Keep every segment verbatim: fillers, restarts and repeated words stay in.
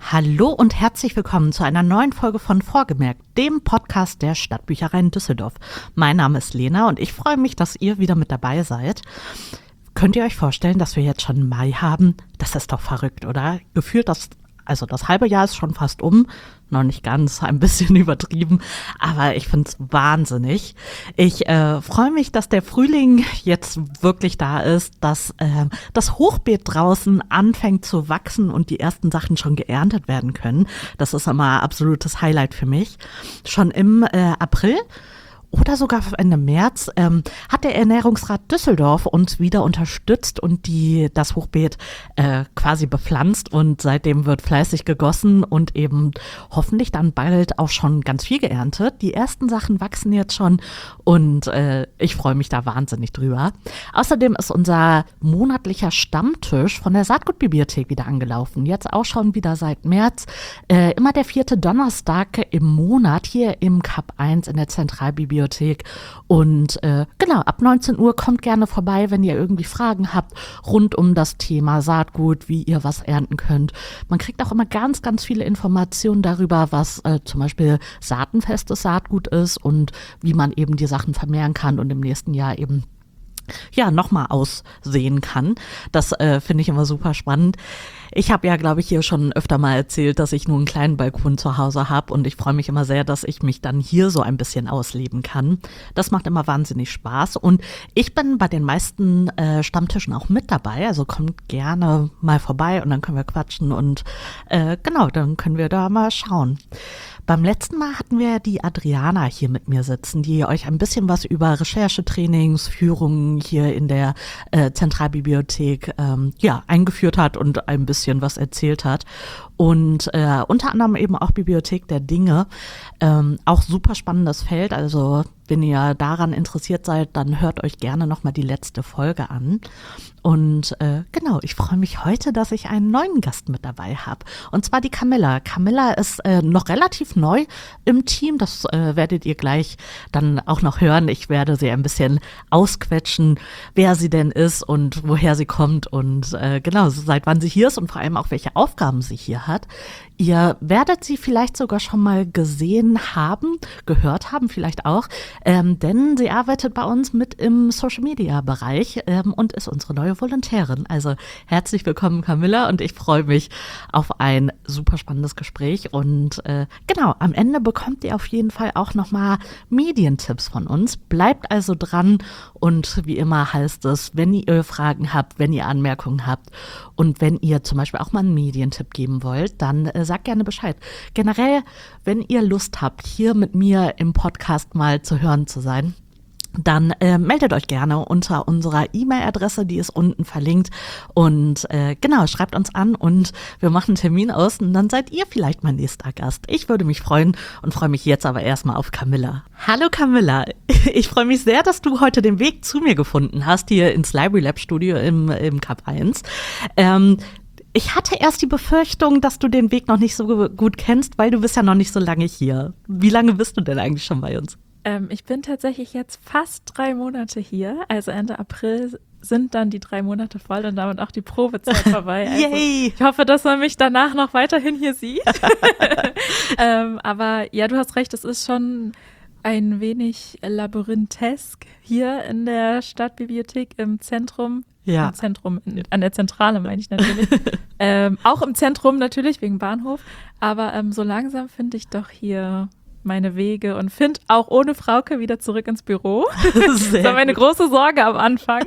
Hallo und herzlich willkommen zu einer neuen Folge von Vorgemerkt, dem Podcast der Stadtbüchereien Düsseldorf. Mein Name ist Lena und ich freue mich, dass ihr wieder mit dabei seid. Könnt ihr euch vorstellen, dass wir jetzt schon Mai haben? Das ist doch verrückt, oder? Gefühlt das, also das halbe Jahr ist schon fast um. Noch nicht ganz, ein bisschen übertrieben, aber ich finde es wahnsinnig. Ich äh, freue mich, dass der Frühling jetzt wirklich da ist, dass äh, das Hochbeet draußen anfängt zu wachsen und die ersten Sachen schon geerntet werden können. Das ist immer absolutes Highlight für mich. Schon im äh, April oder sogar Ende März ähm, hat der Ernährungsrat Düsseldorf uns wieder unterstützt und die das Hochbeet äh, quasi bepflanzt und seitdem wird fleißig gegossen und eben hoffentlich dann bald auch schon ganz viel geerntet. Die ersten Sachen wachsen jetzt schon und äh, ich freue mich da wahnsinnig drüber. Außerdem ist unser monatlicher Stammtisch von der Saatgutbibliothek wieder angelaufen. Jetzt auch schon wieder seit März. Äh, immer der vierte Donnerstag im Monat hier im Kap eins in der Zentralbibliothek. Und äh, genau, ab neunzehn Uhr kommt gerne vorbei, wenn ihr irgendwie Fragen habt rund um das Thema Saatgut, wie ihr was ernten könnt. Man kriegt auch immer ganz, ganz viele Informationen darüber, was äh, zum Beispiel saatenfestes Saatgut ist und wie man eben die Sachen vermehren kann und im nächsten Jahr eben ja nochmal aussehen kann. Das äh, finde ich immer super spannend. Ich habe ja, glaube ich, hier schon öfter mal erzählt, dass ich nur einen kleinen Balkon zu Hause habe und ich freue mich immer sehr, dass ich mich dann hier so ein bisschen ausleben kann. Das macht immer wahnsinnig Spaß und ich bin bei den meisten äh, Stammtischen auch mit dabei, also kommt gerne mal vorbei und dann können wir quatschen und äh, genau, dann können wir da mal schauen. Beim letzten Mal hatten wir die Adriana hier mit mir sitzen, die euch ein bisschen was über Recherchetrainings, Führungen hier in der äh, Zentralbibliothek ähm, ja, eingeführt hat und ein bisschen was erzählt hat. Und äh, unter anderem eben auch Bibliothek der Dinge. Ähm, auch super spannendes Feld, also wenn ihr daran interessiert seid, dann hört euch gerne nochmal die letzte Folge an. Und äh, genau, ich freue mich heute, dass ich einen neuen Gast mit dabei habe. Und zwar die Camilla. Camilla ist äh, noch relativ neu im Team. Das äh, werdet ihr gleich dann auch noch hören. Ich werde sie ein bisschen ausquetschen, wer sie denn ist und woher sie kommt und äh, genau, seit wann sie hier ist und vor allem auch, welche Aufgaben sie hier hat. Ihr werdet sie vielleicht sogar schon mal gesehen haben, gehört haben vielleicht auch, ähm, denn sie arbeitet bei uns mit im Social-Media-Bereich ähm, und ist unsere neue Volontärin. Also herzlich willkommen, Camilla, und ich freue mich auf ein super spannendes Gespräch. Und äh, genau, am Ende bekommt ihr auf jeden Fall auch nochmal Medientipps von uns. Bleibt also dran und wie immer heißt es, wenn ihr Fragen habt, wenn ihr Anmerkungen habt und wenn ihr zum Beispiel auch mal einen Medientipp geben wollt, dann äh, sagt gerne Bescheid. Generell, wenn ihr Lust habt, hier mit mir im Podcast mal zu hören zu sein, dann äh, meldet euch gerne unter unserer E-Mail-Adresse, die ist unten verlinkt und äh, genau, schreibt uns an und wir machen einen Termin aus und dann seid ihr vielleicht mein nächster Gast. Ich würde mich freuen und freue mich jetzt aber erstmal auf Camilla. Hallo Camilla, ich freue mich sehr, dass du heute den Weg zu mir gefunden hast, hier ins Library Lab Studio im, im Kap eins. Ähm, Ich hatte erst die Befürchtung, dass du den Weg noch nicht so gut kennst, weil du bist ja noch nicht so lange hier. Wie lange bist du denn eigentlich schon bei uns? Ähm, ich bin tatsächlich jetzt fast drei Monate hier. Also Ende April sind dann die drei Monate voll und damit auch die Probezeit vorbei. Also Yay! Ich hoffe, dass man mich danach noch weiterhin hier sieht. ähm, aber ja, du hast recht, es ist schon ein wenig labyrinthisch hier in der Stadtbibliothek im Zentrum. Ja. Im Zentrum, in, an der Zentrale meine ich natürlich. ähm, auch im Zentrum natürlich, wegen Bahnhof. Aber ähm, so langsam finde ich doch hier meine Wege und finde auch ohne Frauke wieder zurück ins Büro. Sehr das war meine gut. große Sorge am Anfang.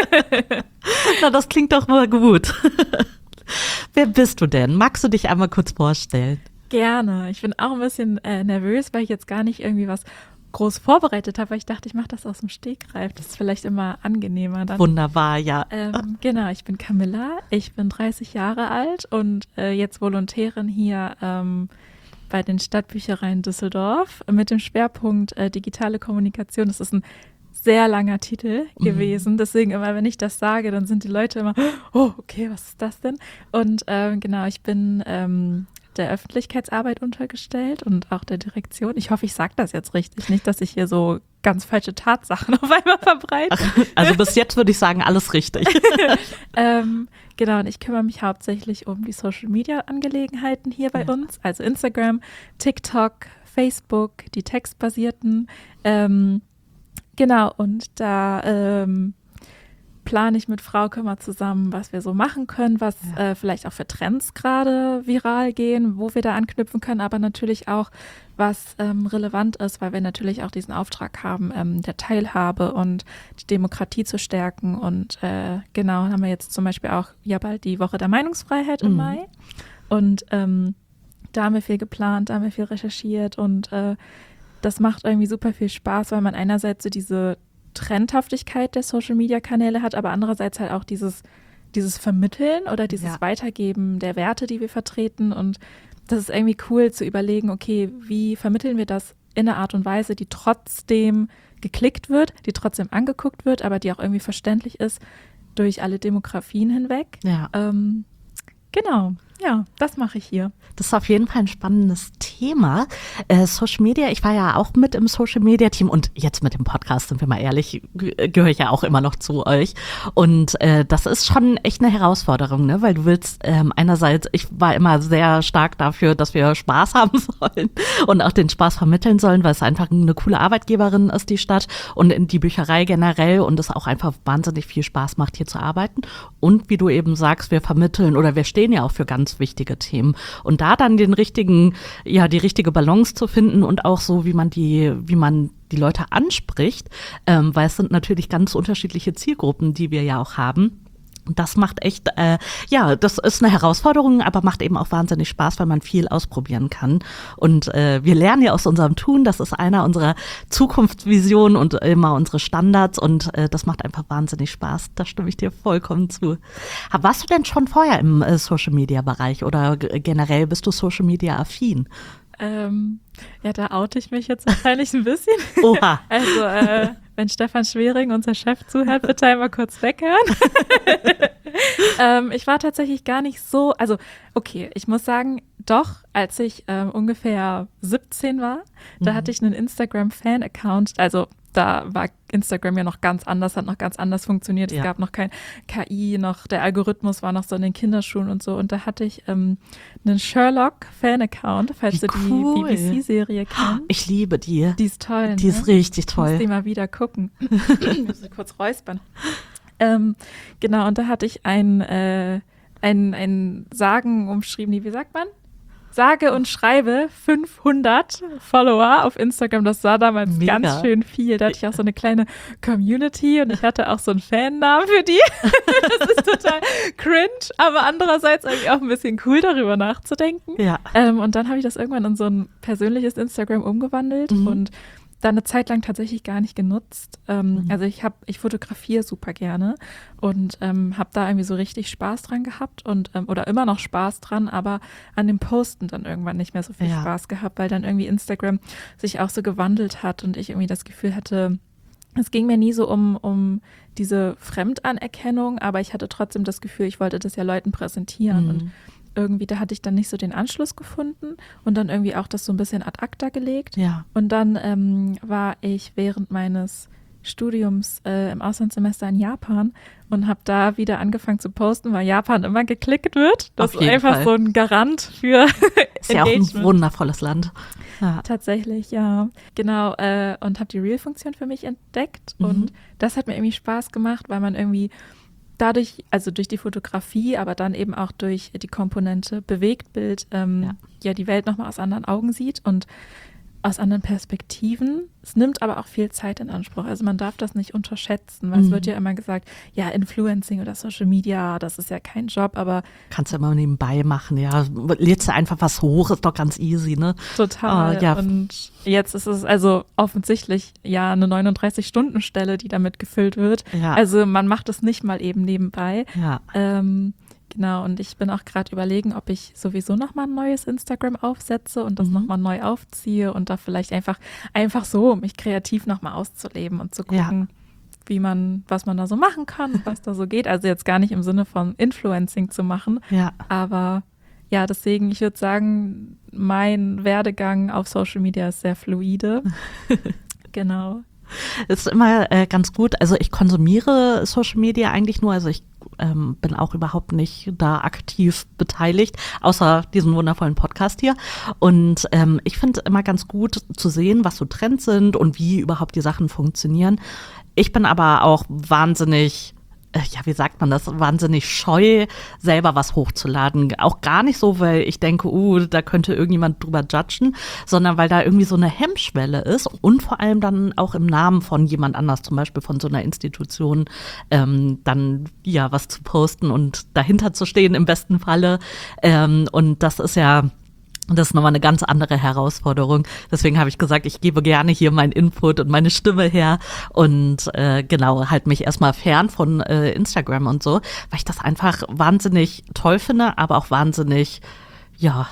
Na, das klingt doch mal gut. Wer bist du denn? Magst du dich einmal kurz vorstellen? Gerne. Ich bin auch ein bisschen äh, nervös, weil ich jetzt gar nicht irgendwie was groß vorbereitet habe, weil ich dachte, ich mache das aus dem Stegreif. Das ist vielleicht immer angenehmer dann. Wunderbar, ja. Ähm, genau, ich bin Camilla, ich bin dreißig Jahre alt und äh, jetzt Volontärin hier ähm, bei den Stadtbüchereien Düsseldorf mit dem Schwerpunkt äh, digitale Kommunikation. Das ist ein sehr langer Titel gewesen, mhm. Deswegen immer, wenn ich das sage, dann sind die Leute immer, oh, okay, was ist das denn? Und ähm, genau, ich bin ähm, der Öffentlichkeitsarbeit untergestellt und auch der Direktion. Ich hoffe, ich sage das jetzt richtig, nicht, dass ich hier so ganz falsche Tatsachen auf einmal verbreiten. Ach, also bis jetzt würde ich sagen, alles richtig. ähm, genau, und ich kümmere mich hauptsächlich um die Social-Media-Angelegenheiten hier bei ja. uns, also Instagram, TikTok, Facebook, die textbasierten. Ähm, genau, und da ähm, plane ich mit Frauke mal zusammen, was wir so machen können, was ja. äh, vielleicht auch für Trends gerade viral gehen, wo wir da anknüpfen können, aber natürlich auch, was ähm, relevant ist, weil wir natürlich auch diesen Auftrag haben, ähm, der Teilhabe und die Demokratie zu stärken. Und äh, genau, haben wir jetzt zum Beispiel auch ja bald die Woche der Meinungsfreiheit im mhm. Mai. Und ähm, da haben wir viel geplant, da haben wir viel recherchiert und äh, das macht irgendwie super viel Spaß, weil man einerseits so diese Trendhaftigkeit der Social-Media-Kanäle hat, aber andererseits halt auch dieses, dieses Vermitteln oder dieses ja. Weitergeben der Werte, die wir vertreten. Und das ist irgendwie cool zu überlegen, okay, wie vermitteln wir das in einer Art und Weise, die trotzdem geklickt wird, die trotzdem angeguckt wird, aber die auch irgendwie verständlich ist durch alle Demografien hinweg. Ja. Ähm, genau. Ja, das mache ich hier. Das ist auf jeden Fall ein spannendes Thema. Äh, Social Media, ich war ja auch mit im Social Media Team und jetzt mit dem Podcast, sind wir mal ehrlich, ge- gehöre ich ja auch immer noch zu euch. Und äh, das ist schon echt eine Herausforderung, ne? Weil du willst ähm, einerseits, ich war immer sehr stark dafür, dass wir Spaß haben sollen und auch den Spaß vermitteln sollen, weil es einfach eine coole Arbeitgeberin ist, die Stadt und in die Bücherei generell und es auch einfach wahnsinnig viel Spaß macht, hier zu arbeiten. Und wie du eben sagst, wir vermitteln oder wir stehen ja auch für ganz wichtige Themen. Und da dann den richtigen, ja, die richtige Balance zu finden und auch so, wie man die, wie man die Leute anspricht, ähm, weil es sind natürlich ganz unterschiedliche Zielgruppen, die wir ja auch haben. Und das macht echt, äh, ja, das ist eine Herausforderung, aber macht eben auch wahnsinnig Spaß, weil man viel ausprobieren kann. Und äh, wir lernen ja aus unserem Tun, das ist einer unserer Zukunftsvisionen und immer unsere Standards und äh, das macht einfach wahnsinnig Spaß. Da stimme ich dir vollkommen zu. Warst du denn schon vorher im äh, Social-Media-Bereich oder g- generell bist du Social-Media-affin? Ähm, ja, da oute ich mich jetzt wahrscheinlich ein bisschen. Oha. Also, äh, wenn Stefan Schwering, unser Chef, zuhört, bitte einmal kurz weghören. ähm, ich war tatsächlich gar nicht so, also okay, ich muss sagen, doch, als ich ähm, ungefähr siebzehn war, mhm. da hatte ich einen Instagram-Fan-Account, also da war Instagram ja noch ganz anders, hat noch ganz anders funktioniert. Ja. Es gab noch kein K I, noch der Algorithmus war noch so in den Kinderschuhen und so. Und da hatte ich ähm, einen Sherlock-Fan-Account, falls Wie du cool. die B B C-Serie kennst. Ich liebe die. Die ist toll, Die ne? ist richtig toll. Ich muss die mal wieder gucken. Ich muss kurz räuspern. Ähm, genau, und da hatte ich ein, äh, ein, ein Sagen umschrieben, wie sagt man? Sage und schreibe fünfhundert Follower auf Instagram. Das war damals Mega. Ganz schön viel. Da hatte ich auch so eine kleine Community und ich hatte auch so einen Fannamen für die. Das ist total cringe, aber andererseits irgendwie auch ein bisschen cool, darüber nachzudenken. Ja. Ähm, und dann habe ich das irgendwann in so ein persönliches Instagram umgewandelt mhm. und dann eine Zeit lang tatsächlich gar nicht genutzt. Ähm, mhm. Also ich habe, ich fotografiere super gerne und ähm, habe da irgendwie so richtig Spaß dran gehabt und ähm, oder immer noch Spaß dran, aber an dem Posten dann irgendwann nicht mehr so viel ja. Spaß gehabt, weil dann irgendwie Instagram sich auch so gewandelt hat und ich irgendwie das Gefühl hatte, es ging mir nie so um, um diese Fremdanerkennung, aber ich hatte trotzdem das Gefühl, ich wollte das ja Leuten präsentieren mhm. und irgendwie, da hatte ich dann nicht so den Anschluss gefunden und dann irgendwie auch das so ein bisschen ad acta gelegt. Ja. Und dann ähm, war ich während meines Studiums äh, im Auslandssemester in Japan und habe da wieder angefangen zu posten, weil Japan immer geklickt wird. Das ist einfach Fall. So ein Garant für ist ja auch ein wundervolles Land. Ja. Tatsächlich, ja. Genau, äh, und habe die Reel-Funktion für mich entdeckt mhm. und das hat mir irgendwie Spaß gemacht, weil man irgendwie dadurch, also durch die Fotografie, aber dann eben auch durch die Komponente Bewegtbild, ähm, ja. ja die Welt nochmal aus anderen Augen sieht und aus anderen Perspektiven. Es nimmt aber auch viel Zeit in Anspruch. Also man darf das nicht unterschätzen, weil mhm. es wird ja immer gesagt, ja, Influencing oder Social Media, das ist ja kein Job, aber kannst du ja mal nebenbei machen, ja. Lädst du einfach was hoch, ist doch ganz easy, ne? Total. Oh, ja. Und jetzt ist es also offensichtlich ja eine neununddreißig-Stunden-Stelle, die damit gefüllt wird. Ja. Also man macht es nicht mal eben nebenbei. Ja. Ähm, Genau, und ich bin auch gerade überlegen, ob ich sowieso nochmal ein neues Instagram aufsetze und das mhm. nochmal neu aufziehe und da vielleicht einfach, einfach so, mich kreativ nochmal auszuleben und zu gucken, ja. wie man, was man da so machen kann, was da so geht. Also jetzt gar nicht im Sinne von Influencing zu machen, ja. aber ja, deswegen, ich würde sagen, mein Werdegang auf Social Media ist sehr fluide. Genau. Ist immer äh, ganz gut. Also ich konsumiere Social Media eigentlich nur, also ich ähm, bin auch überhaupt nicht da aktiv beteiligt, außer diesen wundervollen Podcast hier. Und ähm, ich finde immer ganz gut zu sehen, was so Trends sind und wie überhaupt die Sachen funktionieren. Ich bin aber auch wahnsinnig, äh, ja, wie sagt man das, wahnsinnig scheu, selber was hochzuladen. Auch gar nicht so, weil ich denke, uh, da könnte irgendjemand drüber judgen, sondern weil da irgendwie so eine Hemmschwelle ist und vor allem dann auch im Namen von jemand anders, zum Beispiel von so einer Institution, ähm, dann ja was zu posten und dahinter zu stehen im besten Falle. Ähm, und das ist ja Das ist nochmal eine ganz andere Herausforderung. Deswegen habe ich gesagt, ich gebe gerne hier meinen Input und meine Stimme her und äh, genau, halt mich erstmal fern von äh, Instagram und so, weil ich das einfach wahnsinnig toll finde, aber auch wahnsinnig, ja,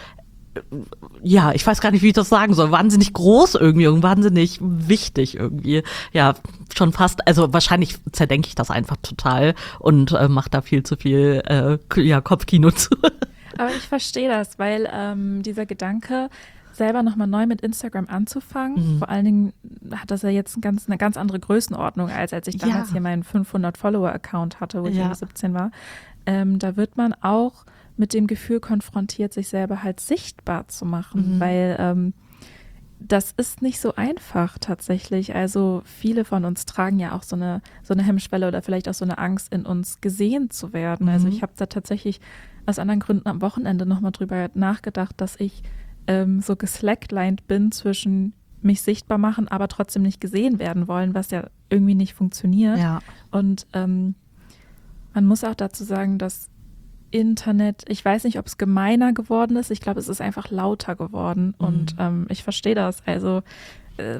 ja, ich weiß gar nicht, wie ich das sagen soll, wahnsinnig groß irgendwie und wahnsinnig wichtig irgendwie. Ja, schon fast, also wahrscheinlich zerdenke ich das einfach total und äh, mache da viel zu viel äh, ja, Kopfkino zu. Aber ich verstehe das, weil ähm, dieser Gedanke, selber nochmal neu mit Instagram anzufangen, mhm. vor allen Dingen hat das ja jetzt ein ganz, eine ganz andere Größenordnung, als als ich damals ja. hier meinen fünfhundert-Follower-Account hatte, wo ich ja. siebzehn war. Ähm, da wird man auch mit dem Gefühl konfrontiert, sich selber halt sichtbar zu machen, mhm. weil ähm, das ist nicht so einfach tatsächlich. Also viele von uns tragen ja auch so eine, so eine Hemmschwelle oder vielleicht auch so eine Angst in uns, gesehen zu werden. Mhm. Also ich habe da tatsächlich aus anderen Gründen am Wochenende nochmal drüber nachgedacht, dass ich ähm, so geslacklined bin zwischen mich sichtbar machen, aber trotzdem nicht gesehen werden wollen, was ja irgendwie nicht funktioniert. Ja. Und ähm, man muss auch dazu sagen, dass Internet, ich weiß nicht, ob es gemeiner geworden ist, ich glaube, es ist einfach lauter geworden mhm. und ähm, ich verstehe das. Also äh,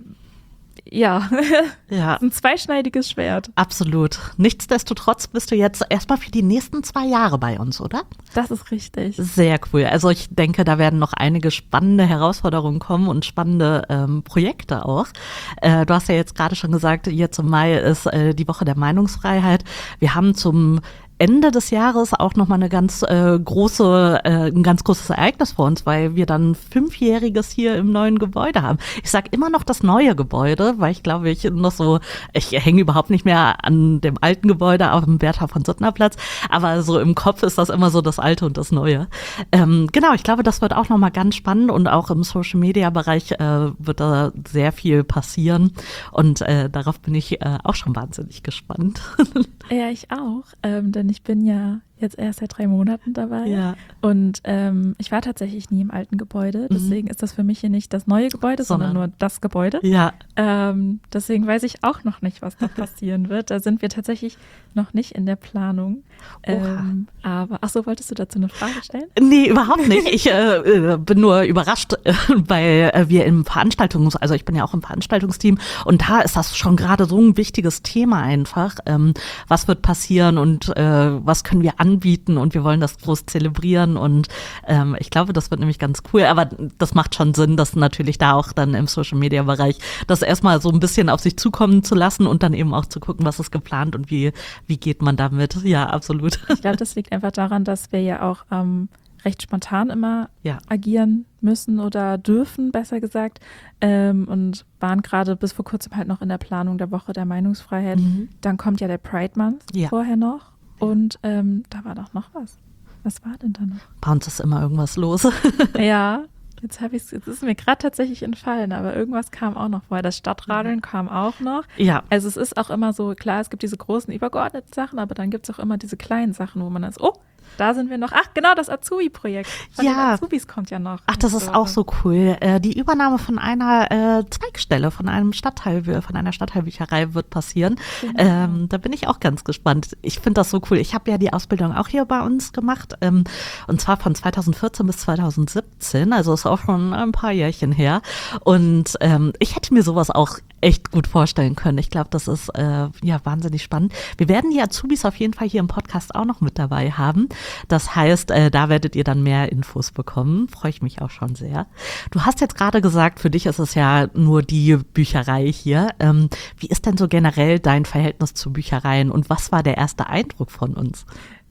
ja, ja. ein zweischneidiges Schwert. Absolut. Nichtsdestotrotz bist du jetzt erstmal für die nächsten zwei Jahre bei uns, oder? Das ist richtig. Sehr cool. Also ich denke, da werden noch einige spannende Herausforderungen kommen und spannende ähm, Projekte auch. Äh, du hast ja jetzt gerade schon gesagt, jetzt im Mai ist äh, die Woche der Meinungsfreiheit. Wir haben zum Ende des Jahres auch nochmal eine ganz äh, große, äh, ein ganz großes Ereignis vor uns, weil wir dann Fünfjähriges hier im neuen Gebäude haben. Ich sage immer noch das neue Gebäude, weil ich glaube, ich noch so, ich hänge überhaupt nicht mehr an dem alten Gebäude auf dem Bertha von Suttner Platz, aber so im Kopf ist das immer so das Alte und das Neue. Ähm, genau, ich glaube, das wird auch nochmal ganz spannend und auch im Social Media Bereich äh, wird da sehr viel passieren und äh, darauf bin ich äh, auch schon wahnsinnig gespannt. Ja, ich auch, ähm, denn ich bin ja jetzt erst seit drei Monaten dabei ja. und ähm, ich war tatsächlich nie im alten Gebäude, deswegen mhm. ist das für mich hier nicht das neue Gebäude, sondern, sondern nur das Gebäude. Ja. Ähm, deswegen weiß ich auch noch nicht, was da passieren wird. Da sind wir tatsächlich noch nicht in der Planung. Ähm, aber, ach so, wolltest du dazu eine Frage stellen? Nee, überhaupt nicht. Ich äh, bin nur überrascht, äh, weil äh, wir im Veranstaltungs-, also ich bin ja auch im Veranstaltungsteam und da ist das schon gerade so ein wichtiges Thema einfach. Ähm, was wird passieren und äh, was können wir anbieten und wir wollen das groß zelebrieren und ähm, ich glaube, das wird nämlich ganz cool, aber das macht schon Sinn, dass natürlich da auch dann im Social-Media-Bereich das erstmal so ein bisschen auf sich zukommen zu lassen und dann eben auch zu gucken, was ist geplant und wie, wie geht man damit. Ja, absolut. Ich glaube, das liegt einfach daran, dass wir ja auch ähm, recht spontan immer ja. agieren müssen oder dürfen, besser gesagt, ähm, und waren gerade bis vor kurzem halt noch in der Planung der Woche der Meinungsfreiheit. Mhm. Dann kommt ja der Pride Month ja. vorher noch. Und ähm, da war doch noch was. Was war denn da noch? Bei uns ist immer irgendwas los. Ja, jetzt habe ich jetzt ist mir gerade tatsächlich entfallen, aber irgendwas kam auch noch vorher. Das Stadtradeln kam auch noch. Ja. Also es ist auch immer so, klar, es gibt diese großen übergeordneten Sachen, aber dann gibt es auch immer diese kleinen Sachen, wo man dann ist, oh, da sind wir noch. Ach, genau, das Azubi-Projekt. Von ja. den Azubis kommt ja noch. Ach, das ist auch so cool. Äh, die Übernahme von einer äh, Zweigstelle, von einem Stadtteil, von einer Stadtteilbücherei wird passieren. Genau. Ähm, da bin ich auch ganz gespannt. Ich finde das so cool. Ich habe ja die Ausbildung auch hier bei uns gemacht. Ähm, und zwar von zweitausendvierzehn bis zweitausendsiebzehn. Also ist auch schon ein paar Jährchen her. Und ähm, ich hätte mir sowas auch echt gut vorstellen können. Ich glaube, das ist äh, ja wahnsinnig spannend. Wir werden die Azubis auf jeden Fall hier im Podcast auch noch mit dabei haben. Das heißt, äh, da werdet ihr dann mehr Infos bekommen. Freue ich mich auch schon sehr. Du hast jetzt gerade gesagt, für dich ist es ja nur die Bücherei hier. Ähm, wie ist denn so generell dein Verhältnis zu Büchereien und was war der erste Eindruck von uns?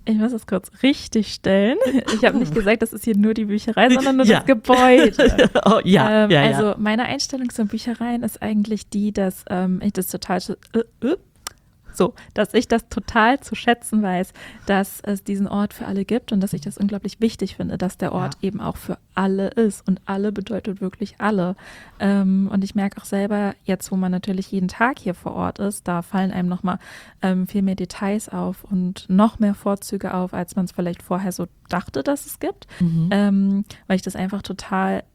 Ich muss das kurz richtig stellen. Ich habe nicht gesagt, das ist hier nur die Bücherei, sondern nur ja. das Gebäude. oh, ja, ähm, ja, also ja. meine Einstellung zu Büchereien ist eigentlich die, dass ähm, ich das total äh, äh, so, dass ich das total zu schätzen weiß, dass es diesen Ort für alle gibt und dass ich das unglaublich wichtig finde, dass der Ort ja. eben auch für alle ist. Und alle bedeutet wirklich alle. Ähm, und ich merke auch selber, jetzt wo man natürlich jeden Tag hier vor Ort ist, da fallen einem nochmal ähm, viel mehr Details auf und noch mehr Vorzüge auf, als man es vielleicht vorher so dachte, dass es gibt. Mhm. Ähm, weil ich das einfach total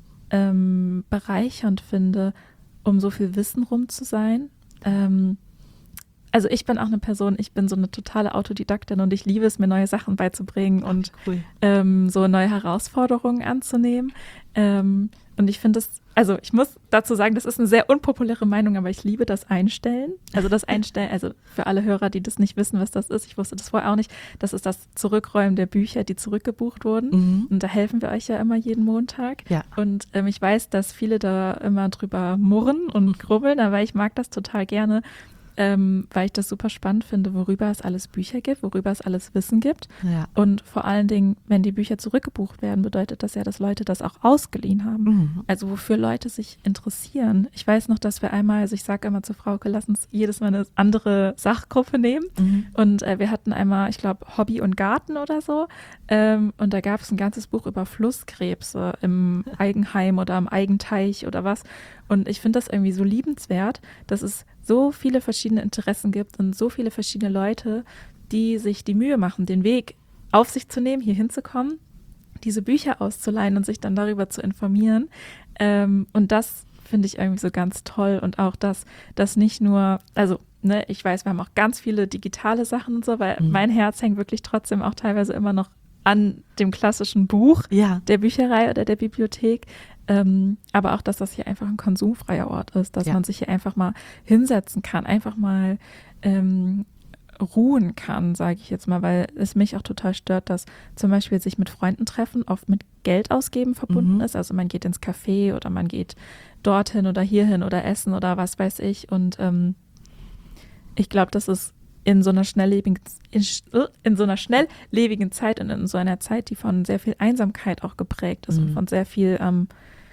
ähm, bereichernd finde, um so viel Wissen rum zu sein. Ähm, Also ich bin auch eine Person, ich bin so eine totale Autodidaktin und ich liebe es, mir neue Sachen beizubringen und cool. ähm, so neue Herausforderungen anzunehmen. Ähm, und ich finde es, also ich muss dazu sagen, das ist eine sehr unpopuläre Meinung, aber ich liebe das Einstellen. Also das Einstellen, also für alle Hörer, die das nicht wissen, was das ist, ich wusste das vorher auch nicht, das ist das Zurückräumen der Bücher, die zurückgebucht wurden. Mhm. Und da helfen wir euch ja immer jeden Montag. Ja. Und ähm, ich weiß, dass viele da immer drüber murren und grubbeln, aber ich mag das total gerne. Ähm, weil ich das super spannend finde, worüber es alles Bücher gibt, worüber es alles Wissen gibt. Ja. Und vor allen Dingen, wenn die Bücher zurückgebucht werden, bedeutet das ja, dass Leute das auch ausgeliehen haben. Mhm. Also wofür Leute sich interessieren. Ich weiß noch, dass wir einmal, also ich sage immer zu Frauke, lass uns jedes Mal eine andere Sachgruppe nehmen. Mhm. Und äh, wir hatten einmal, ich glaube, Hobby und Garten oder so. Ähm, und da gab es ein ganzes Buch über Flusskrebse im Eigenheim oder am Eigenteich oder was. Und ich finde das irgendwie so liebenswert, dass es so viele verschiedene Interessen gibt und so viele verschiedene Leute, die sich die Mühe machen, den Weg auf sich zu nehmen, hier hinzukommen, diese Bücher auszuleihen und sich dann darüber zu informieren. Ähm, und das finde ich irgendwie so ganz toll. Und auch, dass das nicht nur, also ne, ich weiß, wir haben auch ganz viele digitale Sachen und so, weil mhm. mein Herz hängt wirklich trotzdem auch teilweise immer noch an dem klassischen Buch ja. der Bücherei oder der Bibliothek. Ähm, aber auch, dass das hier einfach ein konsumfreier Ort ist, dass ja. man sich hier einfach mal hinsetzen kann, einfach mal ähm, ruhen kann, sage ich jetzt mal, weil es mich auch total stört, dass zum Beispiel sich mit Freunden treffen oft mit Geld ausgeben verbunden mhm. ist. Also man geht ins Café oder man geht dorthin oder hierhin oder essen oder was weiß ich. Und ähm, ich glaube, das ist in so einer schnelllebigen, in, in so einer schnelllebigen Zeit und in so einer Zeit, die von sehr viel Einsamkeit auch geprägt ist mhm. und von sehr viel ähm,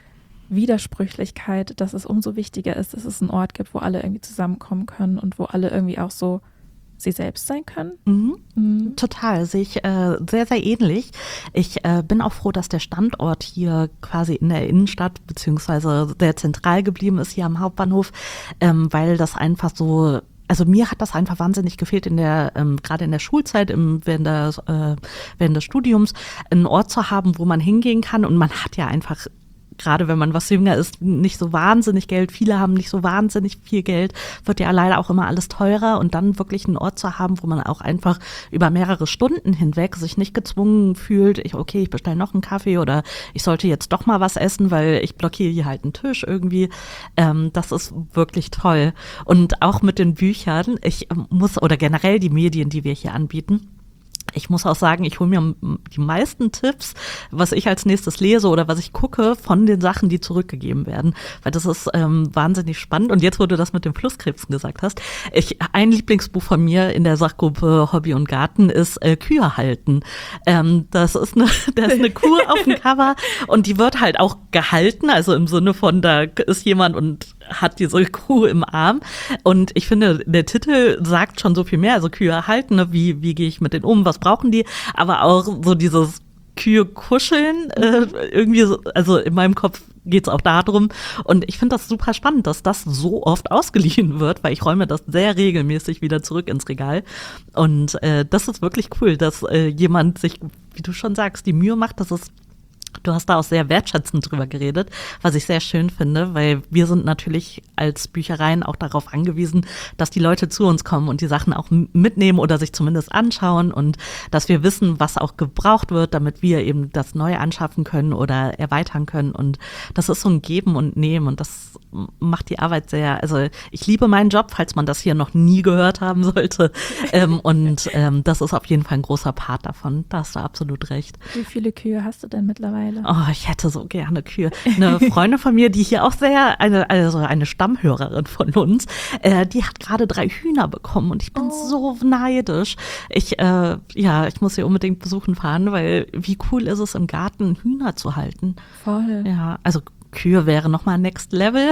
Widersprüchlichkeit, dass es umso wichtiger ist, dass es einen Ort gibt, wo alle irgendwie zusammenkommen können und wo alle irgendwie auch so sie selbst sein können. Mhm. Mhm. Total, sehe ich äh, sehr, sehr ähnlich. Ich äh, bin auch froh, dass der Standort hier quasi in der Innenstadt beziehungsweise sehr zentral geblieben ist hier am Hauptbahnhof, ähm, weil das einfach so, also mir hat das einfach wahnsinnig gefehlt in der, ähm, gerade in der Schulzeit, im, während, der, äh, während des Studiums, einen Ort zu haben, wo man hingehen kann und man hat ja einfach gerade wenn man was jünger ist, nicht so wahnsinnig Geld. Viele haben nicht so wahnsinnig viel Geld. Wird ja leider auch immer alles teurer. Und dann wirklich einen Ort zu haben, wo man auch einfach über mehrere Stunden hinweg sich nicht gezwungen fühlt, ich, okay, ich bestelle noch einen Kaffee oder ich sollte jetzt doch mal was essen, weil ich blockiere hier halt einen Tisch irgendwie. Ähm, das ist wirklich toll. Und auch mit den Büchern, ich muss, oder generell die Medien, die wir hier anbieten, ich muss auch sagen, ich hole mir die meisten Tipps, was ich als nächstes lese oder was ich gucke, von den Sachen, die zurückgegeben werden. Weil das ist ähm, wahnsinnig spannend. Und jetzt, wo du das mit den Flusskrebsen gesagt hast, ich, ein Lieblingsbuch von mir in der Sachgruppe Hobby und Garten ist äh, Kühe halten. Ähm, das ist eine, da ist eine Kuh auf dem Cover und die wird halt auch gehalten, also im Sinne von, da ist jemand und hat diese Kuh im Arm. Und ich finde, der Titel sagt schon so viel mehr. Also Kühe halten, ne? wie, wie gehe ich mit denen um, was brauchen die? Aber auch so dieses Kühe kuscheln, äh, irgendwie so, also in meinem Kopf geht es auch darum. Und ich finde das super spannend, dass das so oft ausgeliehen wird, weil ich räume das sehr regelmäßig wieder zurück ins Regal. Und äh, das ist wirklich cool, dass äh, jemand sich, wie du schon sagst, die Mühe macht, dass es Du hast da auch sehr wertschätzend drüber geredet, was ich sehr schön finde, weil wir sind natürlich als Büchereien auch darauf angewiesen, dass die Leute zu uns kommen und die Sachen auch mitnehmen oder sich zumindest anschauen und dass wir wissen, was auch gebraucht wird, damit wir eben das neu anschaffen können oder erweitern können. Und das ist so ein Geben und Nehmen und das macht die Arbeit sehr, also ich liebe meinen Job, falls man das hier noch nie gehört haben sollte. ähm, und ähm, das ist auf jeden Fall ein großer Part davon. Da hast du absolut recht. Wie viele Kühe hast du denn mittlerweile mittlerweile. Oh, ich hätte so gerne Kühe. Eine Freundin von mir, die hier auch sehr, eine, also eine Stammhörerin von uns, äh, die hat gerade drei Hühner bekommen und ich bin Oh. so neidisch. Ich, äh, ja, ich muss sie unbedingt besuchen fahren, weil wie cool ist es, im Garten Hühner zu halten. Voll. Ja, also Kühe wäre nochmal Next Level,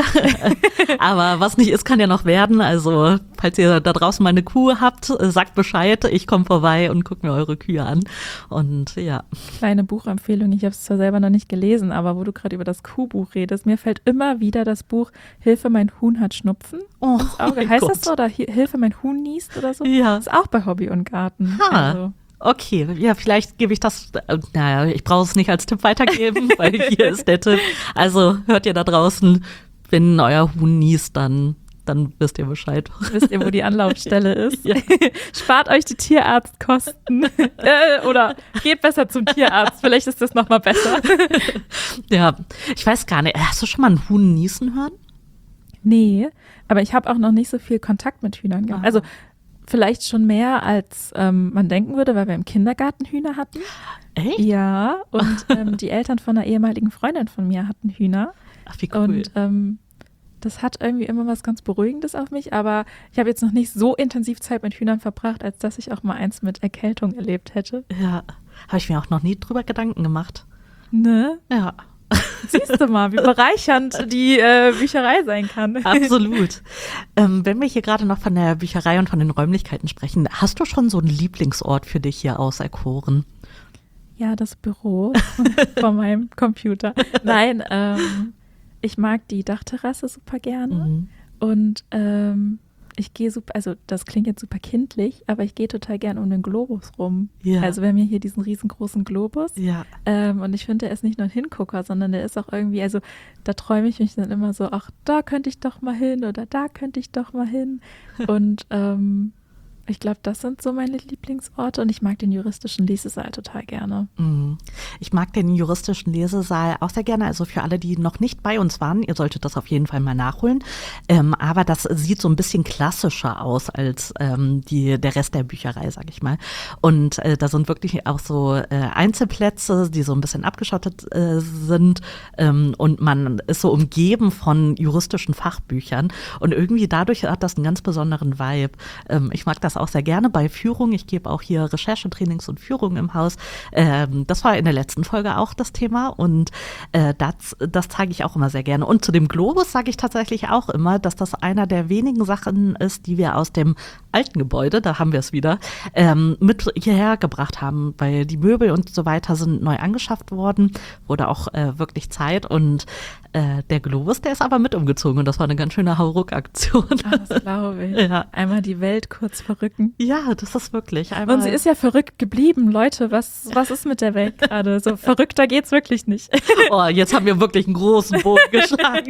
aber was nicht ist, kann ja noch werden. Also falls ihr da draußen mal eine Kuh habt, sagt Bescheid, ich komme vorbei und gucke mir eure Kühe an. Und ja. Kleine Buchempfehlung, ich habe es zwar selber noch nicht gelesen, aber wo du gerade über das Kuhbuch redest, mir fällt immer wieder das Buch Hilfe, mein Huhn hat Schnupfen. Oh, ins Auge. mein Heißt Gott. das so? Oder Hi- Hilfe, mein Huhn niest oder so? Ja. Ist auch bei Hobby und Garten. Ha. Also, Okay, ja, vielleicht gebe ich das, äh, naja, ich brauche es nicht als Tipp weitergeben, weil hier ist der Tipp. Also hört ihr da draußen, wenn euer Huhn niest, dann, dann wisst ihr Bescheid. wisst ihr, wo die Anlaufstelle ist? Ja. Spart euch die Tierarztkosten. äh, oder geht besser zum Tierarzt. Vielleicht ist das nochmal besser. Ja, ich weiß gar nicht, hast du schon mal einen Huhn niesen hören? Nee, aber ich habe auch noch nicht so viel Kontakt mit Hühnern gehabt. Ah. Also vielleicht schon mehr, als ähm, man denken würde, weil wir im Kindergarten Hühner hatten. Echt? Ja, und ähm, die Eltern von einer ehemaligen Freundin von mir hatten Hühner. Ach, wie cool. Und ähm, das hat irgendwie immer was ganz Beruhigendes auf mich, aber ich habe jetzt noch nicht so intensiv Zeit mit Hühnern verbracht, als dass ich auch mal eins mit Erkältung erlebt hätte. Ja, habe ich mir auch noch nie drüber Gedanken gemacht. Ne? Ja, Siehst du mal, wie bereichernd die äh, Bücherei sein kann. absolut. ähm, wenn wir hier gerade noch von der Bücherei und von den Räumlichkeiten sprechen, hast du schon so einen Lieblingsort für dich hier auserkoren? Ja, das Büro von meinem Computer. Nein, ähm, ich mag die Dachterrasse super gerne. Mhm. Und ähm, ich gehe super, also das klingt jetzt super kindlich, aber ich gehe total gern um den Globus rum. Ja. Also wir haben hier diesen riesengroßen Globus. Ja. Ähm, und ich finde, der ist nicht nur ein Hingucker, sondern der ist auch irgendwie, also da träume ich mich dann immer so, ach, da könnte ich doch mal hin oder da könnte ich doch mal hin. Und ähm, ich glaube, das sind so meine Lieblingsorte und ich mag den juristischen Lesesaal total gerne. Mhm. Ich mag den juristischen Lesesaal auch sehr gerne. Also für alle, die noch nicht bei uns waren, ihr solltet das auf jeden Fall mal nachholen. Ähm, aber das sieht so ein bisschen klassischer aus als ähm, die, der Rest der Bücherei, sag ich mal. Und äh, da sind wirklich auch so äh, Einzelplätze, die so ein bisschen abgeschottet äh, sind. Ähm, und man ist so umgeben von juristischen Fachbüchern. Und irgendwie dadurch hat das einen ganz besonderen Vibe. Ähm, ich mag das auch sehr gerne bei Führung. Ich gebe auch hier Recherchetrainings und Führung im Haus. Ähm, das war in der letzten Folge auch das Thema und äh, das, das zeige ich auch immer sehr gerne. Und zu dem Globus sage ich tatsächlich auch immer, dass das einer der wenigen Sachen ist, die wir aus dem alten Gebäude, da haben wir es wieder, ähm, mit hierher gebracht haben, weil die Möbel und so weiter sind neu angeschafft worden, wurde auch äh, wirklich Zeit und äh, der Globus, der ist aber mit umgezogen und das war eine ganz schöne Hauruck-Aktion. Ah, das glaube ich. Ja. Einmal die Welt kurz verrücken. Ja, das ist wirklich einmal. Und sie ist ja verrückt geblieben, Leute. Was, was ist mit der Welt gerade? So verrückter geht's wirklich nicht. Oh, jetzt haben wir wirklich einen großen Bogen geschlagen.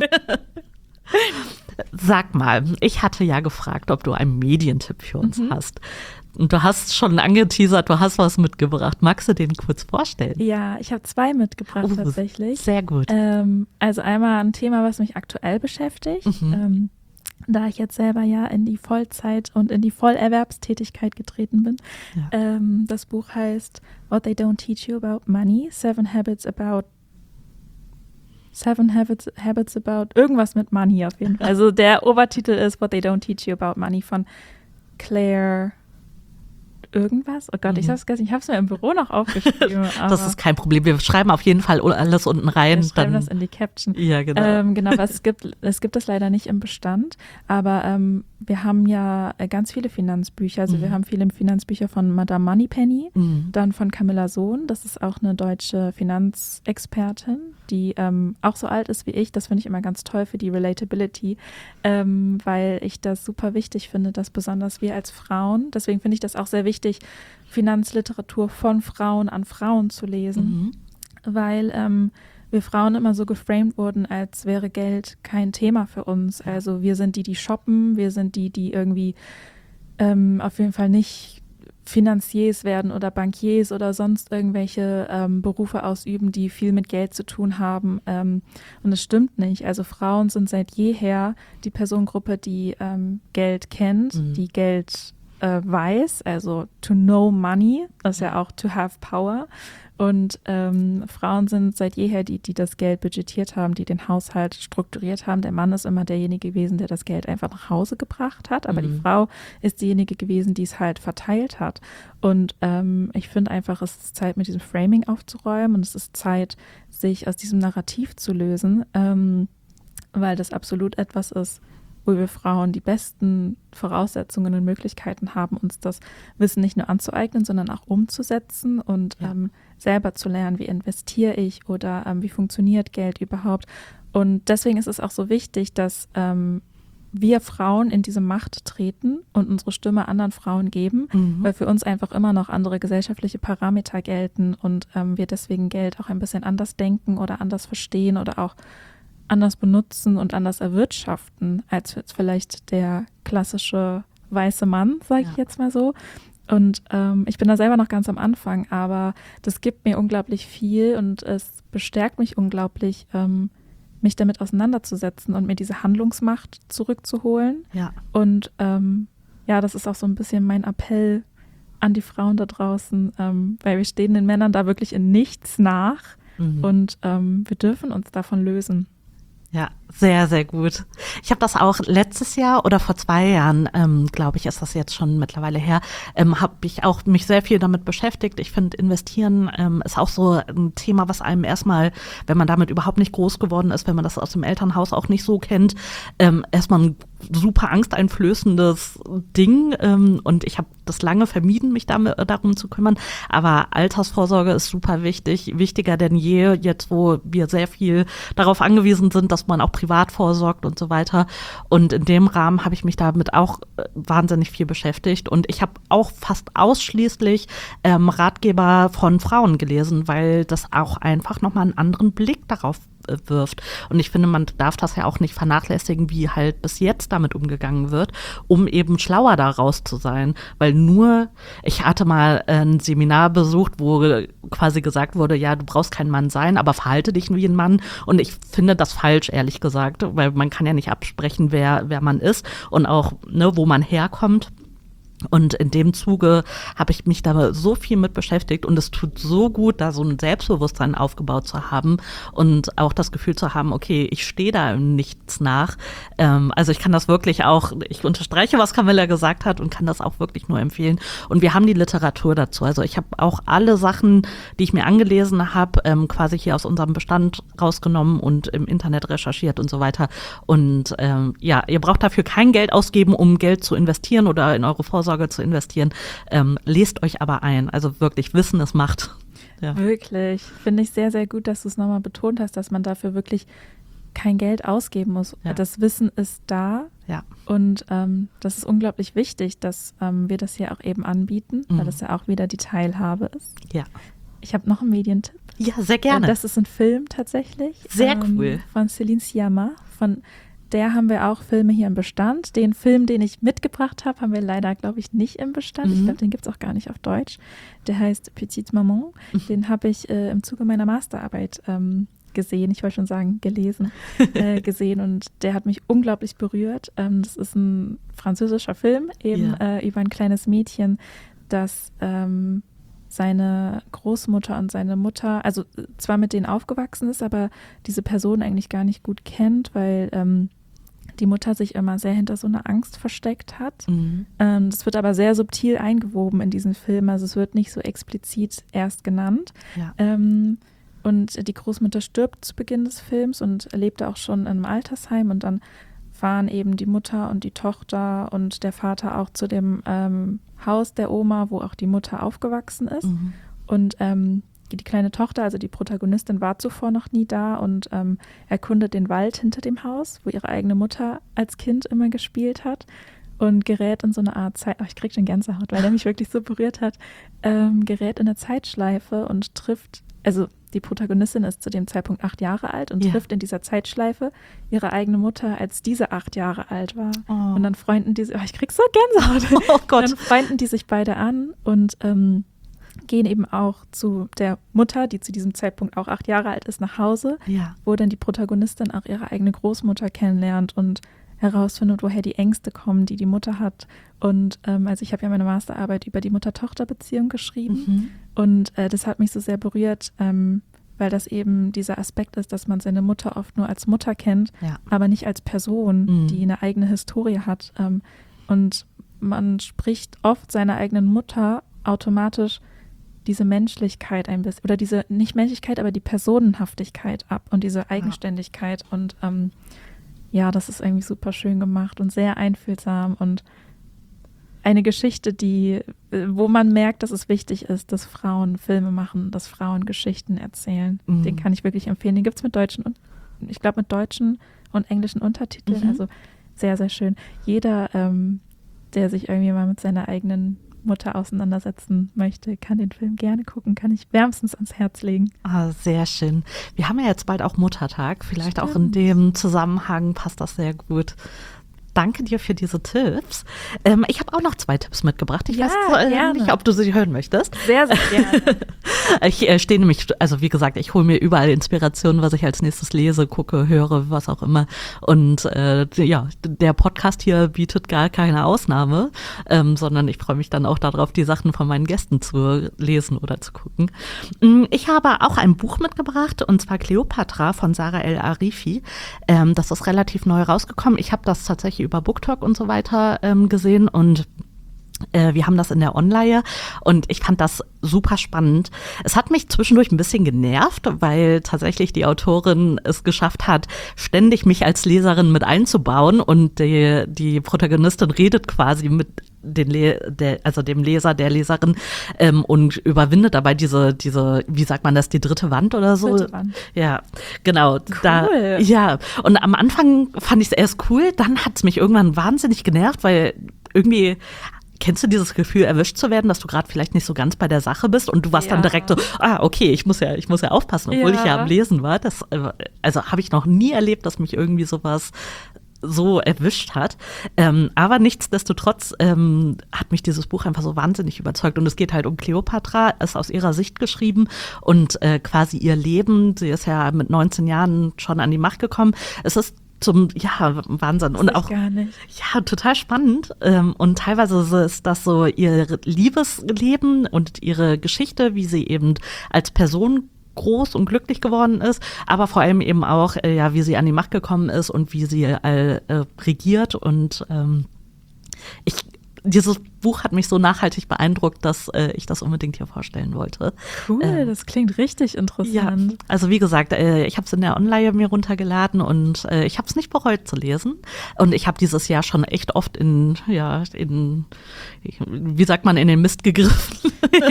Sag mal, ich hatte ja gefragt, ob du einen Medientipp für uns Mhm. hast. Und du hast schon angeteasert, du hast was mitgebracht. Magst du den kurz vorstellen? Ja, ich habe zwei mitgebracht Oh, tatsächlich. Sehr gut. Ähm, also einmal ein Thema, was mich aktuell beschäftigt. Mhm. Ähm, da ich jetzt selber ja in die Vollzeit und in die Vollerwerbstätigkeit getreten bin. Ja. Ähm, das Buch heißt What They Don't Teach You About Money, Seven Habits About Seven Habits, Habits About irgendwas mit Money auf jeden Fall. Also der Obertitel ist What They Don't Teach You About Money von Claire irgendwas. Oh Gott, ich Mhm. hab's vergessen. Ich habe es mir im Büro noch aufgeschrieben. aber Das ist kein Problem. Wir schreiben auf jeden Fall alles unten rein. wir schreiben Dann, das in die Caption. ja, genau. Ähm, genau, aber es gibt, es gibt es leider nicht im Bestand. Aber ähm, wir haben ja äh, ganz viele Finanzbücher. Also Mhm. wir haben viele Finanzbücher von Madame Moneypenny, Mhm. dann von Camilla Sohn. Das ist auch eine deutsche Finanzexpertin, die ähm, auch so alt ist wie ich. Das finde ich immer ganz toll für die Relatability, ähm, weil ich das super wichtig finde, dass besonders wir als Frauen, deswegen finde ich das auch sehr wichtig, Finanzliteratur von Frauen an Frauen zu lesen, Mhm. weil ähm, wir Frauen immer so geframed wurden, als wäre Geld kein Thema für uns. Also wir sind die, die shoppen, wir sind die, die irgendwie ähm, auf jeden Fall nicht Finanziers werden oder Bankiers oder sonst irgendwelche ähm, Berufe ausüben, die viel mit Geld zu tun haben. Ähm, und es stimmt nicht. Also Frauen sind seit jeher die Personengruppe, die ähm, Geld kennt, Mhm. die Geld äh, weiß, also to know money, das ist ja auch to have power. Und ähm, Frauen sind seit jeher die, die das Geld budgetiert haben, die den Haushalt strukturiert haben. Der Mann ist immer derjenige gewesen, der das Geld einfach nach Hause gebracht hat, aber mhm. die Frau ist diejenige gewesen, die es halt verteilt hat. Und ähm, ich finde einfach, es ist Zeit, mit diesem Framing aufzuräumen und es ist Zeit, sich aus diesem Narrativ zu lösen, ähm, weil das absolut etwas ist, wo wir Frauen die besten Voraussetzungen und Möglichkeiten haben, uns das Wissen nicht nur anzueignen, sondern auch umzusetzen und ja. ähm, selber zu lernen, wie investiere ich oder ähm, wie funktioniert Geld überhaupt. Und deswegen ist es auch so wichtig, dass ähm, wir Frauen in diese Macht treten und unsere Stimme anderen Frauen geben, mhm. weil für uns einfach immer noch andere gesellschaftliche Parameter gelten und ähm, wir deswegen Geld auch ein bisschen anders denken oder anders verstehen oder auch anders benutzen und anders erwirtschaften als vielleicht der klassische weiße Mann, sage ich ja. jetzt mal so. Und ähm, ich bin da selber noch ganz am Anfang, aber das gibt mir unglaublich viel und es bestärkt mich unglaublich, ähm, mich damit auseinanderzusetzen und mir diese Handlungsmacht zurückzuholen. Ja. Und ähm, ja, das ist auch so ein bisschen mein Appell an die Frauen da draußen, ähm, weil wir stehen den Männern da wirklich in nichts nach mhm. und ähm, wir dürfen uns davon lösen. Ja, sehr, sehr gut. Ich habe das auch letztes Jahr oder vor zwei Jahren, ähm, glaube ich, ist das jetzt schon mittlerweile her, ähm, habe ich auch mich sehr viel damit beschäftigt. Ich finde, investieren ähm, ist auch so ein Thema, was einem erstmal, wenn man damit überhaupt nicht groß geworden ist, wenn man das aus dem Elternhaus auch nicht so kennt, ähm, erstmal ein super angsteinflößendes Ding. Ähm, und ich habe das lange vermieden, mich damit, darum zu kümmern. Aber Altersvorsorge ist super wichtig, wichtiger denn je, jetzt wo wir sehr viel darauf angewiesen sind, dass man auch privat vorsorgt und so weiter. Und in dem Rahmen habe ich mich damit auch äh, wahnsinnig viel beschäftigt. Und ich habe auch fast ausschließlich ähm, Ratgeber von Frauen gelesen, weil das auch einfach nochmal einen anderen Blick darauf äh, wirft. Und ich finde, man darf das ja auch nicht vernachlässigen, wie halt bis jetzt damit umgegangen wird, um eben schlauer daraus zu sein. Weil nur, ich hatte mal ein Seminar besucht, wo quasi gesagt wurde, ja, du brauchst kein Mann sein, aber verhalte dich wie ein Mann. Und ich finde das falsch, ehrlich gesagt, weil man kann ja nicht absprechen, wer, wer man ist und auch, ne, wo man herkommt. Und in dem Zuge habe ich mich da so viel mit beschäftigt und es tut so gut, da so ein Selbstbewusstsein aufgebaut zu haben und auch das Gefühl zu haben, okay, ich stehe da im Nichts nach. Ähm, also ich kann das wirklich auch, ich unterstreiche, was Camilla gesagt hat und kann das auch wirklich nur empfehlen. Und wir haben die Literatur dazu. Also ich habe auch alle Sachen, die ich mir angelesen habe, ähm, quasi hier aus unserem Bestand rausgenommen und im Internet recherchiert und so weiter. Und ähm, ja, ihr braucht dafür kein Geld ausgeben, um Geld zu investieren oder in eure Vorsorge zu investieren. Ähm, lest euch aber ein. Also wirklich, Wissen ist Macht. Ja. Wirklich. Finde ich sehr, sehr gut, dass du es nochmal betont hast, dass man dafür wirklich kein Geld ausgeben muss. Ja. Das Wissen ist da. Ja. Und ähm, das ist unglaublich wichtig, dass ähm, wir das hier auch eben anbieten, mhm. weil das ja auch wieder die Teilhabe ist. Ja. Ich habe noch einen Medientipp. Ja, sehr gerne. Das ist ein Film tatsächlich. Sehr ähm, cool. Von Céline Sciamma. Von der haben wir auch Filme hier im Bestand. Den Film, den ich mitgebracht habe, haben wir leider, glaube ich, nicht im Bestand. Mhm. Ich glaube, den gibt es auch gar nicht auf Deutsch. Der heißt Petite Maman. Mhm. Den habe ich äh, im Zuge meiner Masterarbeit ähm, gesehen. Ich wollte schon sagen, gelesen, äh, gesehen. Und der hat mich unglaublich berührt. Ähm, das ist ein französischer Film, eben ja. äh, über ein kleines Mädchen, das ähm, seine Großmutter und seine Mutter, also zwar mit denen aufgewachsen ist, aber diese Person eigentlich gar nicht gut kennt, weil ähm, die Mutter sich immer sehr hinter so einer Angst versteckt hat. Mhm. Ähm, das wird aber sehr subtil eingewoben in diesen Film, also es wird nicht so explizit erst genannt. Ja. Ähm, und die Großmutter stirbt zu Beginn des Films und lebte auch schon in einem Altersheim und dann fahren eben die Mutter und die Tochter und der Vater auch zu dem ähm, Haus der Oma, wo auch die Mutter aufgewachsen ist. Mhm. Und ähm, die kleine Tochter, also die Protagonistin, war zuvor noch nie da und ähm, erkundet den Wald hinter dem Haus, wo ihre eigene Mutter als Kind immer gespielt hat und gerät in so eine Art Zeit, oh, ich krieg schon Gänsehaut, weil der mich wirklich so berührt hat, ähm, gerät in eine Zeitschleife und trifft, also die Protagonistin ist zu dem Zeitpunkt acht Jahre alt und ja. trifft in dieser Zeitschleife ihre eigene Mutter, als diese acht Jahre alt war. Oh. Und dann freunden die sich, oh, ich krieg so Gänsehaut. Oh Gott. Dann freunden die sich beide an und ähm, gehen eben auch zu der Mutter, die zu diesem Zeitpunkt auch acht Jahre alt ist, nach Hause, ja. wo dann die Protagonistin auch ihre eigene Großmutter kennenlernt und herausfindet, woher die Ängste kommen, die die Mutter hat. Und ähm, also ich habe ja meine Masterarbeit über die Mutter-Tochter-Beziehung geschrieben Mhm. und äh, das hat mich so sehr berührt, ähm, weil das eben dieser Aspekt ist, dass man seine Mutter oft nur als Mutter kennt, Ja. aber nicht als Person, Mhm. die eine eigene Historie hat. Ähm, und man spricht oft seiner eigenen Mutter automatisch diese Menschlichkeit ein bisschen, oder diese, nicht Menschlichkeit, aber die Personenhaftigkeit ab und diese Eigenständigkeit. Und ähm, ja, das ist irgendwie super schön gemacht und sehr einfühlsam und eine Geschichte, die, äh, wo man merkt, dass es wichtig ist, dass Frauen Filme machen, dass Frauen Geschichten erzählen. Mhm. Den kann ich wirklich empfehlen. Den gibt es mit deutschen und ich glaube mit deutschen und englischen Untertiteln. Mhm. Also sehr, sehr schön. Jeder, ähm, der sich irgendwie mal mit seiner eigenen Mutter auseinandersetzen möchte, kann den Film gerne gucken, kann ich wärmstens ans Herz legen. Ah, sehr schön. Wir haben ja jetzt bald auch Muttertag. Vielleicht auch in Stimmt. dem Zusammenhang passt das sehr gut. Danke dir für diese Tipps. Ähm, ich habe auch noch zwei Tipps mitgebracht. Ich Ja, weiß äh, gerne. nicht, ob du sie hören möchtest. Sehr, sehr gerne. Ich äh, stehe nämlich, also wie gesagt, ich hole mir überall Inspirationen, was ich als nächstes lese, gucke, höre, was auch immer. Und äh, ja, der Podcast hier bietet gar keine Ausnahme, ähm, sondern ich freue mich dann auch darauf, die Sachen von meinen Gästen zu lesen oder zu gucken. Mm, Ich habe auch ein Buch mitgebracht, und zwar Kleopatra von Sarah El Arifi. Ähm, das ist relativ neu rausgekommen. Ich habe das tatsächlich über BookTok und so weiter ähm, gesehen und Äh, wir haben das in der Online und ich fand das super spannend. Es hat mich zwischendurch ein bisschen genervt, weil tatsächlich die Autorin es geschafft hat, ständig mich als Leserin mit einzubauen und die, die Protagonistin redet quasi mit den Le- der, also dem Leser, der Leserin ähm, und überwindet dabei diese, diese, wie sagt man das, die dritte Wand oder so? Dritte Wand. Ja, genau. Cool. Da, ja, und am Anfang fand ich es erst cool, dann hat es mich irgendwann wahnsinnig genervt, weil irgendwie kennst du dieses Gefühl, erwischt zu werden, dass du gerade vielleicht nicht so ganz bei der Sache bist und du warst Ja. dann direkt so, ah, okay, ich muss ja, ich muss ja aufpassen, obwohl Ja. ich ja am Lesen war. Das, äh, also habe ich noch nie erlebt, dass mich irgendwie sowas so erwischt hat. Ähm, aber nichtsdestotrotz ähm, hat mich dieses Buch einfach so wahnsinnig überzeugt. Und es geht halt um Kleopatra, ist aus ihrer Sicht geschrieben und äh, quasi ihr Leben. Sie ist ja mit neunzehn Jahren schon an die Macht gekommen. Es ist zum, ja, Wahnsinn. Das Und weiß ich auch, gar nicht. ja, total spannend. Ähm, und teilweise ist das so ihr Liebesleben und ihre Geschichte, wie sie eben als Person groß und glücklich geworden ist, aber vor allem eben auch, äh, ja, wie sie an die Macht gekommen ist und wie sie äh, äh, regiert. Und ähm, ich, dieses Buch hat mich so nachhaltig beeindruckt, dass äh, ich das unbedingt hier vorstellen wollte. Cool, Ähm, das klingt richtig Ja, interessant. also wie gesagt, äh, ich habe es in der Online mir runtergeladen und äh, ich habe es nicht bereut zu lesen. Und ich habe dieses Jahr schon echt oft in, ja, in, wie sagt man, in den Mist gegriffen.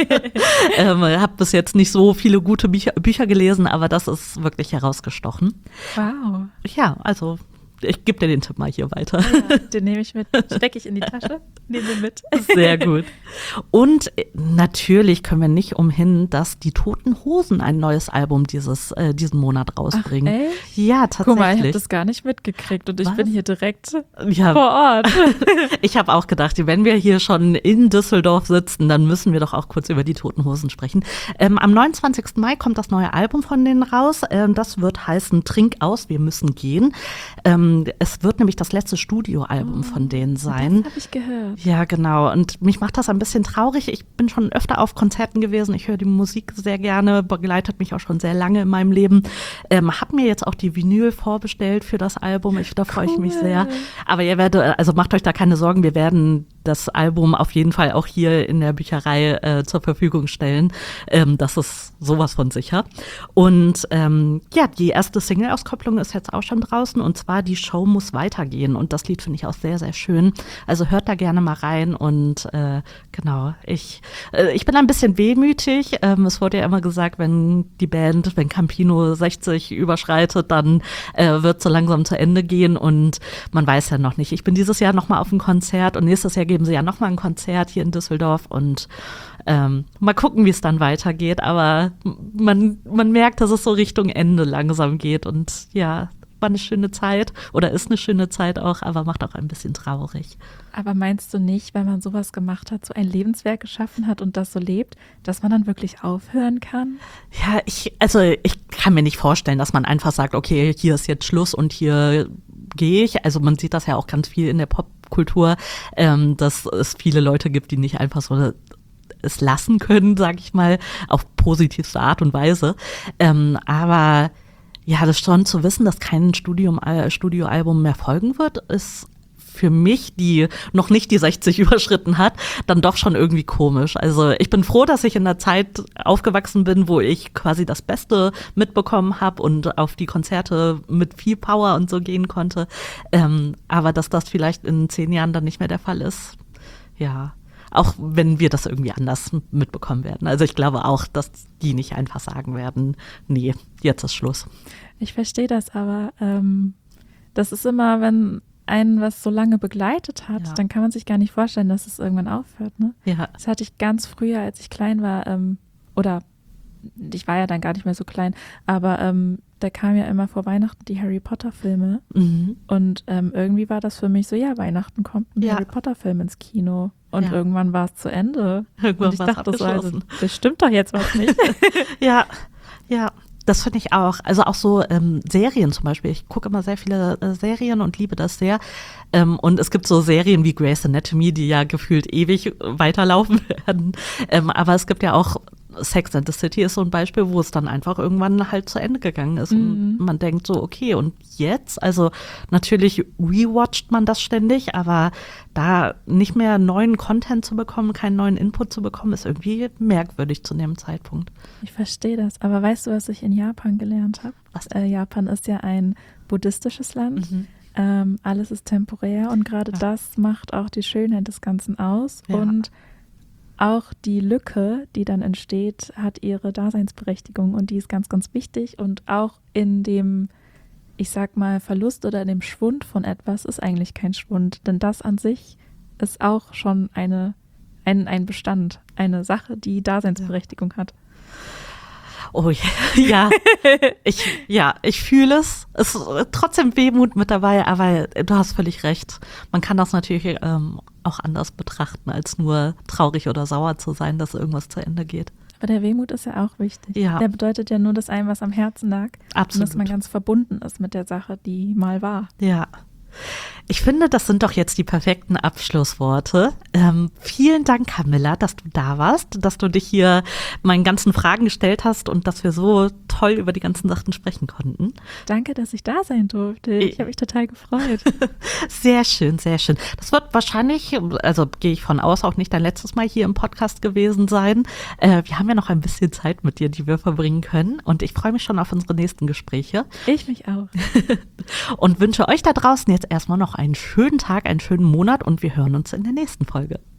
ähm, habe bis jetzt nicht so viele gute Bücher, Bücher gelesen, aber das ist wirklich herausgestochen. Wow. Ja, also ich gebe dir den Tipp mal hier weiter. Ja, den nehme ich mit, stecke ich in die Tasche, nehme den mit. Sehr gut. Und äh, natürlich können wir nicht umhin, dass die Toten Hosen ein neues Album dieses, äh, diesen Monat rausbringen. Ach, echt? Ja, tatsächlich. Guck mal, ich habe das gar nicht mitgekriegt und ich Was? bin hier direkt ja, vor Ort. ich habe auch gedacht, wenn wir hier schon in Düsseldorf sitzen, dann müssen wir doch auch kurz über die Toten Hosen sprechen. Ähm, am neunundzwanzigsten Mai kommt das neue Album von denen raus. Ähm, das wird heißen Trink aus, wir müssen gehen. Ähm, es wird nämlich das letzte Studioalbum von denen sein. Das habe ich gehört. Ja, genau. Und mich macht das ein bisschen traurig. Ich bin schon öfter auf Konzerten gewesen. Ich höre die Musik sehr gerne, begleitet mich auch schon sehr lange in meinem Leben. Ähm, hab mir jetzt auch die Vinyl vorbestellt für das Album. Ich, da freue ich mich Cool. sehr. Aber ihr werdet, also macht euch da keine Sorgen. Wir werden das Album auf jeden Fall auch hier in der Bücherei äh, zur Verfügung stellen. Ähm, das ist sowas von sicher. Und ähm, ja, die erste Single-Auskopplung ist jetzt auch schon draußen, und zwar Die Show muss weitergehen. Und das Lied finde ich auch sehr, sehr schön. Also hört da gerne mal rein. Und äh, genau, ich, äh, ich bin ein bisschen wehmütig. Ähm, es wurde ja immer gesagt, wenn die Band, wenn Campino sechzig überschreitet, dann äh, wird so langsam zu Ende gehen. Und man weiß ja noch nicht. Ich bin dieses Jahr noch mal auf ein Konzert und nächstes Jahr geben sie ja noch mal ein Konzert hier in Düsseldorf. Und ähm, mal gucken, wie es dann weitergeht. Aber man, man merkt, dass es so Richtung Ende langsam geht. Und ja, war eine schöne Zeit oder ist eine schöne Zeit auch, aber macht auch ein bisschen traurig. Aber meinst du nicht, wenn man sowas gemacht hat, so ein Lebenswerk geschaffen hat und das so lebt, dass man dann wirklich aufhören kann? Ja, ich, also ich kann mir nicht vorstellen, dass man einfach sagt, okay, hier ist jetzt Schluss und hier gehe ich. Also man sieht das ja auch ganz viel in der Popkultur, ähm, dass es viele Leute gibt, die nicht einfach so es lassen können, sage ich mal, auf positivste Art und Weise. Ähm, aber ja, das schon zu wissen, dass kein Studium, äh, Studioalbum mehr folgen wird, ist für mich, die noch nicht die sechzig überschritten hat, dann doch schon irgendwie komisch. Also ich bin froh, dass ich in der Zeit aufgewachsen bin, wo ich quasi das Beste mitbekommen habe und auf die Konzerte mit viel Power und so gehen konnte. Ähm, aber dass das vielleicht in zehn Jahren dann nicht mehr der Fall ist, ja. Auch wenn wir das irgendwie anders mitbekommen werden. Also ich glaube auch, dass die nicht einfach sagen werden, nee, jetzt ist Schluss. Ich verstehe das, aber ähm, das ist immer, wenn einen was so lange begleitet hat, ja. dann kann man sich gar nicht vorstellen, dass es irgendwann aufhört. Ne? Ja. Das hatte ich ganz früher, als ich klein war, ähm, oder ich war ja dann gar nicht mehr so klein, aber ähm, da kam ja immer vor Weihnachten die Harry Potter Filme mhm. und ähm, irgendwie war das für mich so, ja, Weihnachten kommt ein ja. Harry Potter Film ins Kino und ja. irgendwann war es zu Ende irgendwann und ich dachte so, also, das stimmt doch jetzt was nicht. ja, ja. Das finde ich auch. Also auch so ähm, Serien zum Beispiel. Ich gucke immer sehr viele äh, Serien und liebe das sehr. Ähm, und es gibt so Serien wie Grey's Anatomy, die ja gefühlt ewig weiterlaufen werden. Ähm, aber es gibt ja auch Sex and the City ist so ein Beispiel, wo es dann einfach irgendwann halt zu Ende gegangen ist. Mhm. Und man denkt so, okay, und jetzt? Also natürlich rewatcht man das ständig, aber da nicht mehr neuen Content zu bekommen, keinen neuen Input zu bekommen, ist irgendwie merkwürdig zu dem Zeitpunkt. Ich verstehe das. Aber weißt du, was ich in Japan gelernt habe? Was? Äh, Japan ist ja ein buddhistisches Land. Mhm. Ähm, alles ist temporär und gerade ja. das macht auch die Schönheit des Ganzen aus. Ja. Und auch die Lücke, die dann entsteht, hat ihre Daseinsberechtigung und die ist ganz, ganz wichtig. Und auch in dem, ich sag mal, Verlust oder in dem Schwund von etwas ist eigentlich kein Schwund. Denn das an sich ist auch schon eine, ein, ein Bestand, eine Sache, die Daseinsberechtigung ja. hat. Oh ja, ich, ja, ich fühle es. Es ist trotzdem Wehmut mit dabei, aber du hast völlig recht. Man kann das natürlich ähm, auch anders betrachten, als nur traurig oder sauer zu sein, dass irgendwas zu Ende geht. Aber der Wehmut ist ja auch wichtig. Ja. Der bedeutet ja nur, dass einem was am Herzen lag. Absolut. Und dass man ganz verbunden ist mit der Sache, die mal war. Ja. Ich finde, das sind doch jetzt die perfekten Abschlussworte. Ähm, vielen Dank, Camilla, dass du da warst, dass du dich hier meinen ganzen Fragen gestellt hast und dass wir so toll über die ganzen Sachen sprechen konnten. Danke, dass ich da sein durfte. Ich habe mich total gefreut. Sehr schön, sehr schön. Das wird wahrscheinlich, also gehe ich von aus, auch nicht dein letztes Mal hier im Podcast gewesen sein. Äh, wir haben ja noch ein bisschen Zeit mit dir, die wir verbringen können. Und ich freue mich schon auf unsere nächsten Gespräche. Ich mich auch. Und wünsche euch da draußen jetzt erstmal noch einen schönen Tag, einen schönen Monat und wir hören uns in der nächsten Folge.